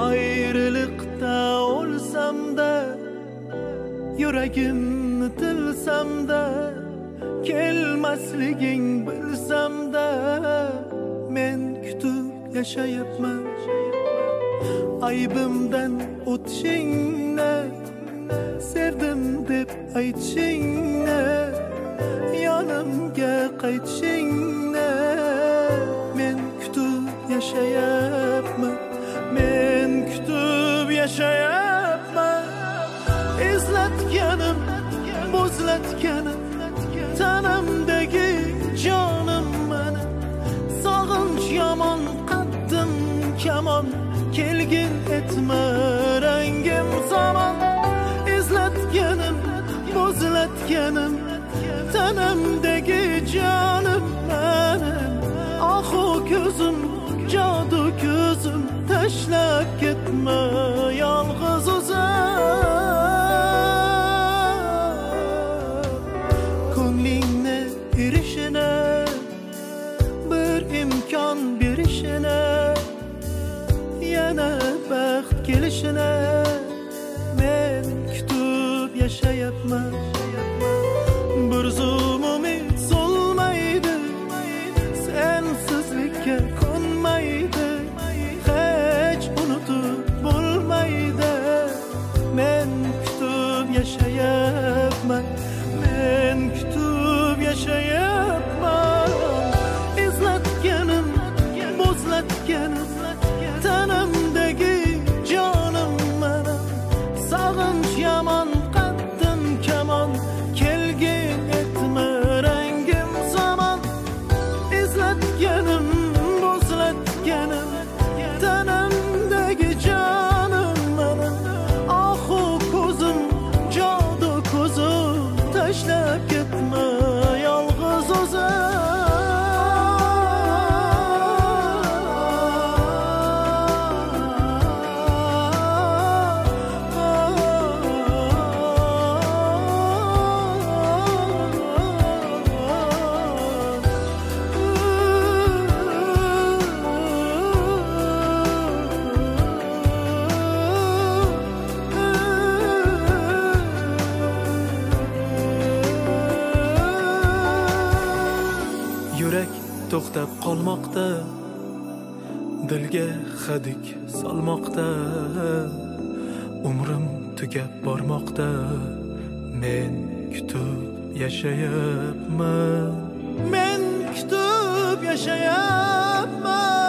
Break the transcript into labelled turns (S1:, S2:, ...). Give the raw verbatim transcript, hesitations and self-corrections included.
S1: Ayrılıkta olsam da, yüreğimni tilsam da, kelmasliging bilsam da, men kutib yashayapman. Aybimdan o'tishingni, sevdim deb aytishingni, yonimga qaytishingni, men kutib yashayapman. Men kutib yashayapman. Izlatganim, bo'zlatganim, tanamdagi jonim meni. Sog'inch yomon, qaddim kamon, kelgin etma rangim zamon. Izlatganim, bo'zlatganim, tanamdagi jonim meni. Ohu ko'zim, jodu ko'zim, tashlab ketma yolg'iz o'zim. Ko'nglingni erishini, bir imkon berishini, yana baxt kelishini, men kutib yashayapman. Bir zum umid so'lmaydi, sensizlikka ko'nmaydi, hech unutib bo'lmaydi. Men kutib yashayapman. Men kutib yashayapman. Izlatganim, bo'zlatganim, tanamdagi jonim meni. Sog'inch yomon, qaddim kamon, kelgin etma rangim zamon. Izlatganim, bo'zlatganim, tanamdagi jonim meni. Ohu ko'zim, jodu ko'zim, tashlab ketma yolg'iz o'zim. Yürek to'xtab qolmoqda, dilga hadik solmoqda, umrim tugab bormoqda. Men kutib yashayapman. Men kutib yashayapman.